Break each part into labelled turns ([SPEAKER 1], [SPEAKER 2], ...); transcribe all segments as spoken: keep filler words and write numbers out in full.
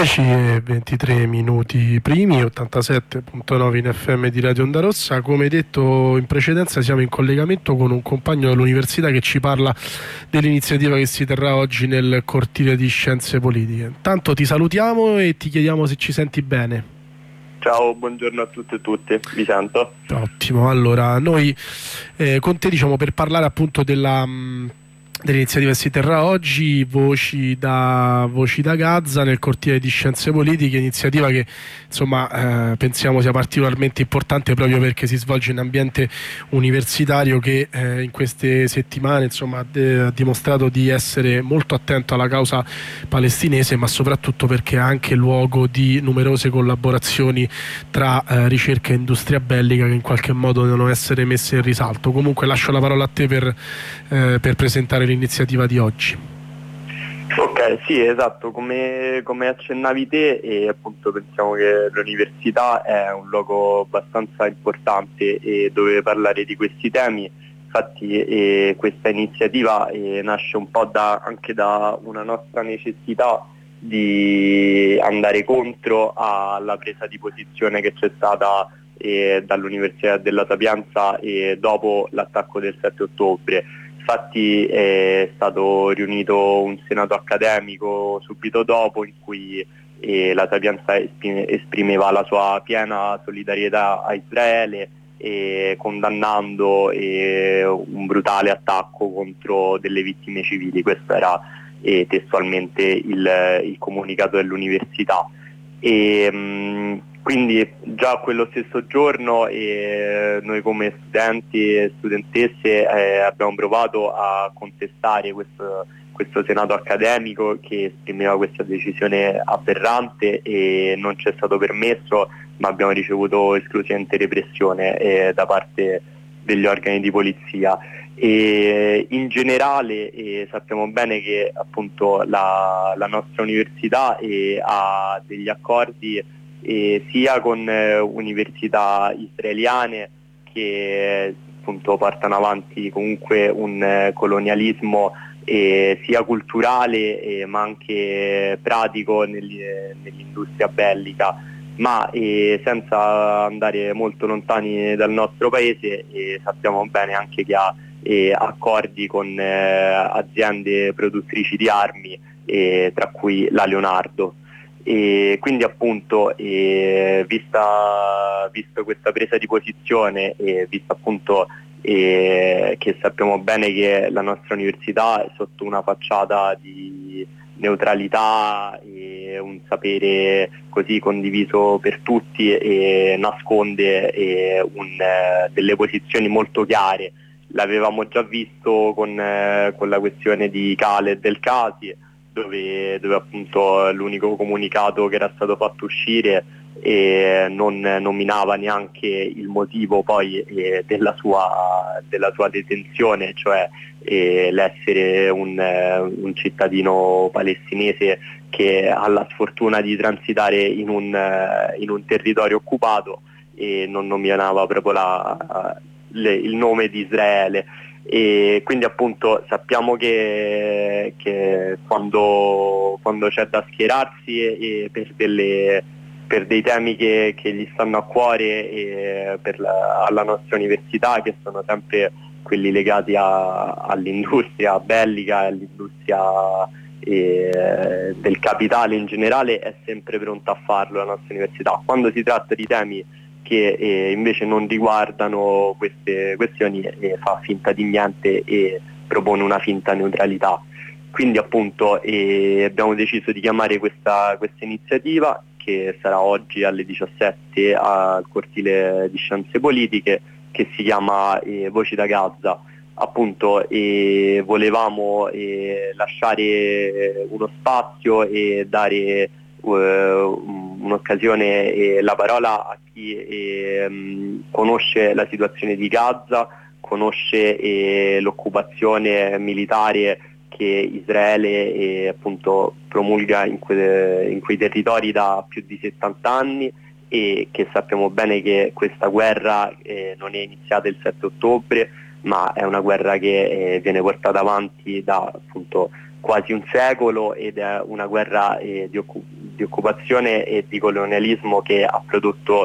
[SPEAKER 1] dieci e ventitré minuti primi, ottantasette virgola nove in F M di Radio Onda Rossa. Come detto in precedenza, siamo in collegamento con un compagno dell'università che ci parla dell'iniziativa che si terrà oggi nel cortile di Scienze Politiche. Intanto ti salutiamo e ti chiediamo se ci senti bene.
[SPEAKER 2] Ciao, buongiorno a tutte e tutti, vi sento.
[SPEAKER 1] Ottimo, allora noi eh, con te, diciamo, per parlare appunto della... Mh, dell'iniziativa che si terrà oggi, Voci da, Voci da Gaza nel cortile di Scienze Politiche, iniziativa che insomma eh, pensiamo sia particolarmente importante proprio perché si svolge in ambiente universitario che eh, in queste settimane insomma ha, de- ha dimostrato di essere molto attento alla causa palestinese, ma soprattutto perché è anche luogo di numerose collaborazioni tra eh, ricerca e industria bellica che in qualche modo devono essere messe in risalto. Comunque lascio la parola a te per, eh, per presentare l'iniziativa di oggi.
[SPEAKER 2] Ok, sì, esatto, come, come accennavi te, e appunto pensiamo che l'università è un luogo abbastanza importante e dove parlare di questi temi. Infatti eh, questa iniziativa eh, nasce un po' da, anche da una nostra necessità di andare contro alla presa di posizione che c'è stata eh, dall'Università della Sapienza eh, dopo l'attacco del sette ottobre. Infatti è stato riunito un senato accademico subito dopo in cui eh, la Sapienza esprime, esprimeva la sua piena solidarietà a Israele, eh, condannando eh, un brutale attacco contro delle vittime civili. Questo era eh, testualmente il, il comunicato dell'università. E, mh, quindi già quello stesso giorno eh, noi come studenti e studentesse eh, abbiamo provato a contestare questo, questo senato accademico che esprimeva questa decisione aberrante e non ci è stato permesso, ma abbiamo ricevuto esclusivamente repressione eh, da parte degli organi di polizia. E in generale eh, sappiamo bene che appunto la, la nostra università eh, ha degli accordi eh, sia con eh, università israeliane che appunto portano avanti comunque un eh, colonialismo eh, sia culturale eh, ma anche pratico negli, eh, nell'industria bellica, ma eh, senza andare molto lontani dal nostro paese eh, sappiamo bene anche che ha eh, accordi con eh, aziende produttrici di armi, eh, tra cui la Leonardo. E quindi appunto eh, vista, visto questa presa di posizione e visto appunto eh, che sappiamo bene che la nostra università è sotto una facciata di neutralità e un sapere così condiviso per tutti e nasconde eh, un, eh, delle posizioni molto chiare. L'avevamo già visto con, eh, con la questione di Khaled El Kasi, dove, dove appunto l'unico comunicato che era stato fatto uscire eh, non nominava neanche il motivo poi eh, della, sua, della sua detenzione, cioè eh, l'essere un, eh, un cittadino palestinese che ha la sfortuna di transitare in un, eh, in un territorio occupato e non nominava proprio la, le, il nome di Israele. E quindi appunto sappiamo che, che quando, quando c'è da schierarsi e, e per, delle, per dei temi che, che gli stanno a cuore e per la, alla nostra università, che sono sempre quelli legati a, all'industria bellica e all'industria e, del capitale in generale, è sempre pronta a farlo la nostra università. Quando si tratta di temi che eh, invece non riguardano queste questioni eh, fa finta di niente e propone una finta neutralità. Quindi appunto eh, abbiamo deciso di chiamare questa, questa iniziativa, che sarà oggi alle diciassette al cortile di Scienze Politiche, che si chiama eh, Voci da Gaza. Appunto eh, volevamo eh, lasciare uno spazio e dare un'occasione e la parola a chi eh, conosce la situazione di Gaza, conosce eh, l'occupazione militare che Israele eh, appunto promulga in, que- in quei territori da più di settanta anni, e che sappiamo bene che questa guerra eh, non è iniziata il sette ottobre, ma è una guerra che eh, viene portata avanti da appunto quasi un secolo ed è una guerra eh, di, occup- di di occupazione e di colonialismo che ha prodotto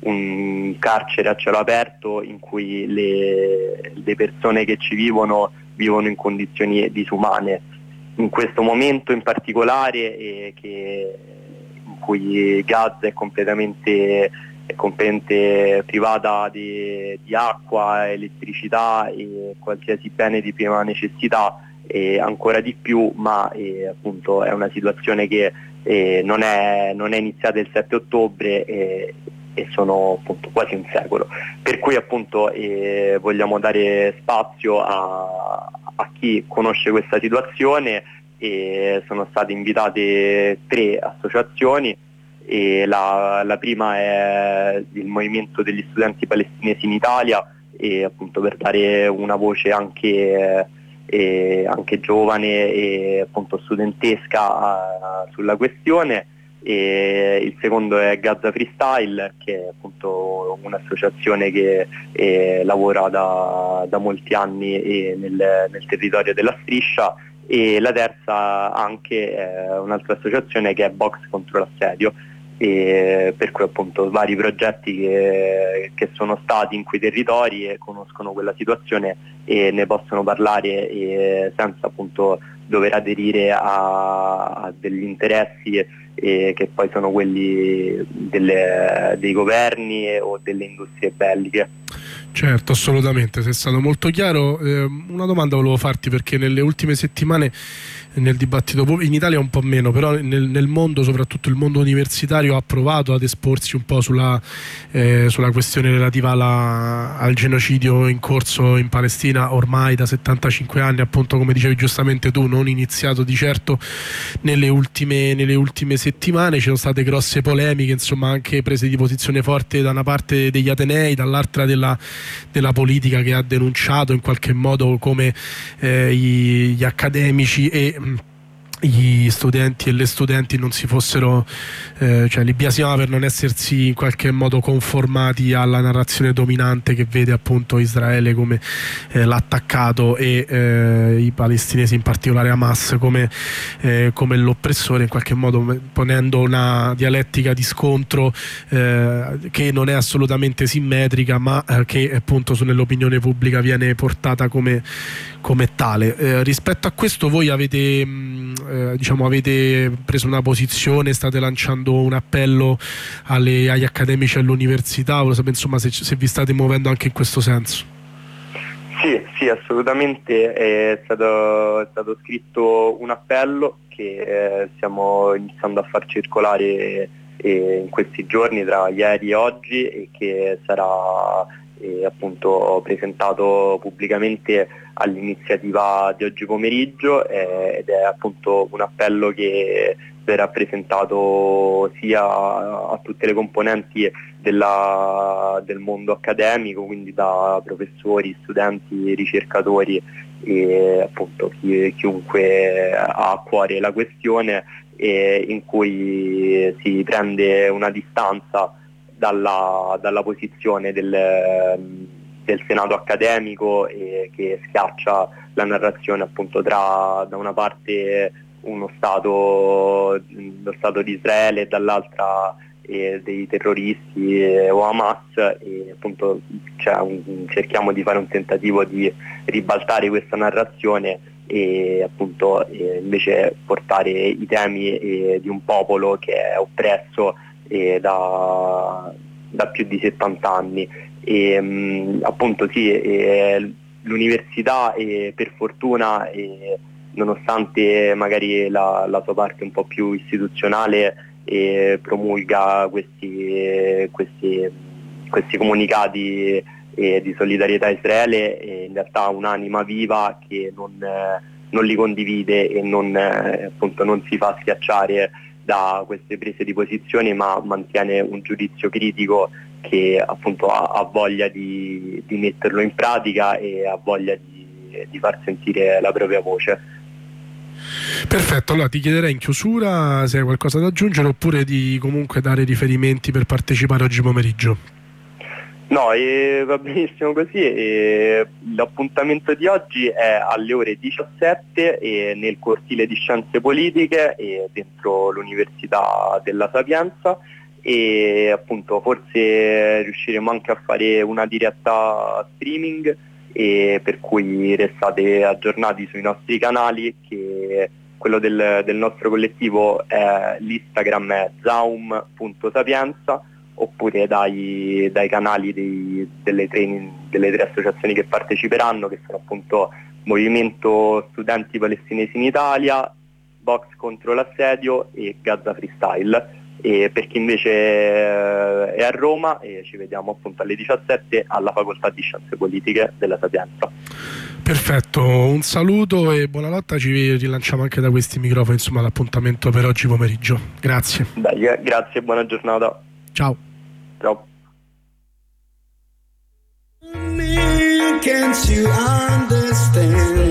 [SPEAKER 2] un carcere a cielo aperto in cui le, le persone che ci vivono vivono in condizioni disumane. In questo momento in particolare eh, che, in cui Gaza è completamente, è completamente privata di, di acqua, elettricità e qualsiasi bene di prima necessità, eh, ancora di più, ma eh, appunto è una situazione che eh, non, è, non è iniziata il sette ottobre eh, e sono appunto quasi un secolo. Per cui appunto eh, vogliamo dare spazio a, a chi conosce questa situazione e sono state invitate tre associazioni. E la, la prima è il Movimento degli Studenti Palestinesi in Italia, e appunto per dare una voce anche, eh, anche giovane e appunto studentesca a, sulla questione. E il secondo è Gaza Freestyle, che è appunto un'associazione che eh, lavora da, da molti anni eh, nel, nel territorio della striscia. E la terza anche è un'altra associazione che è Box contro l'assedio, e per cui appunto vari progetti che, che sono stati in quei territori e conoscono quella situazione e ne possono parlare e senza appunto dover aderire a, a degli interessi e che poi sono quelli delle, dei governi o delle industrie belliche.
[SPEAKER 1] Certo, assolutamente, sei stato molto chiaro. Eh, una domanda volevo farti, perché nelle ultime settimane nel dibattito in Italia un po' meno, però nel, nel mondo, soprattutto il mondo universitario, ha provato ad esporsi un po' sulla, eh, sulla questione relativa alla, al genocidio in corso in Palestina ormai da settantacinque anni, appunto come dicevi giustamente tu, non iniziato di certo nelle ultime, nelle ultime settimane. Ci sono state grosse polemiche, insomma, anche prese di posizione forte da una parte degli atenei, dall'altra della, della politica, che ha denunciato in qualche modo come eh, gli, gli accademici e gli studenti e le studenti non si fossero, eh, cioè li biasimava per non essersi in qualche modo conformati alla narrazione dominante che vede appunto Israele come eh, l'attaccato e eh, i palestinesi, in particolare Hamas, come, eh, come l'oppressore, in qualche modo ponendo una dialettica di scontro eh, che non è assolutamente simmetrica, ma eh, che appunto nell'opinione pubblica viene portata come, come tale. Eh, rispetto a questo voi avete mh, eh, diciamo avete preso una posizione, state lanciando un appello alle, agli accademici all'università, volevo sapere insomma se, se vi state muovendo anche in questo senso.
[SPEAKER 2] Sì, sì, assolutamente, è stato, è stato scritto un appello che eh, stiamo iniziando a far circolare eh, in questi giorni, tra ieri e oggi, e che sarà eh, appunto presentato pubblicamente all'iniziativa di oggi pomeriggio, eh, ed è appunto un appello che verrà presentato sia a tutte le componenti della, del mondo accademico, quindi da professori, studenti, ricercatori e appunto chi, chiunque ha a cuore la questione, e in cui si prende una distanza dalla, dalla posizione del del Senato accademico, e che schiaccia la narrazione appunto tra da una parte uno Stato, lo Stato di Israele, e dall'altra eh, dei terroristi eh, o Hamas, e appunto cioè, un, cerchiamo di fare un tentativo di ribaltare questa narrazione e appunto eh, invece portare i temi eh, di un popolo che è oppresso eh, da, da più di settanta anni. E, mh, appunto sì, eh, l'università eh, per fortuna eh, nonostante magari la, la sua parte un po' più istituzionale eh, promulga questi, eh, questi, questi comunicati eh, di solidarietà a Israele, eh, in realtà ha un'anima viva che non, eh, non li condivide e non, eh, appunto, non si fa schiacciare da queste prese di posizione, ma mantiene un giudizio critico che appunto ha, ha voglia di, di metterlo in pratica e ha voglia di, di far sentire la propria voce.
[SPEAKER 1] Perfetto, allora ti chiederei in chiusura se hai qualcosa da aggiungere, oppure di comunque dare riferimenti per partecipare oggi pomeriggio.
[SPEAKER 2] No, e va benissimo così. E l'appuntamento di oggi è alle ore diciassette e nel cortile di Scienze Politiche e dentro l'Università della Sapienza, e appunto forse riusciremo anche a fare una diretta streaming, e per cui restate aggiornati sui nostri canali, che quello del, del nostro collettivo è l'Instagram è zaum punto sapienza, oppure dai, dai canali dei, delle, tre, delle tre associazioni che parteciperanno, che sono appunto Movimento Studenti Palestinesi in Italia, Box contro l'assedio e Gaza Freestyle. E per chi invece è a Roma, e ci vediamo appunto alle diciassette alla Facoltà di Scienze Politiche della Sapienza.
[SPEAKER 1] Perfetto, un saluto e buona lotta, ci rilanciamo anche da questi microfoni, insomma, l'appuntamento per oggi pomeriggio. Grazie.
[SPEAKER 2] Dai, grazie e buona giornata.
[SPEAKER 1] Ciao.
[SPEAKER 2] Ciao.
[SPEAKER 3] Can't you understand?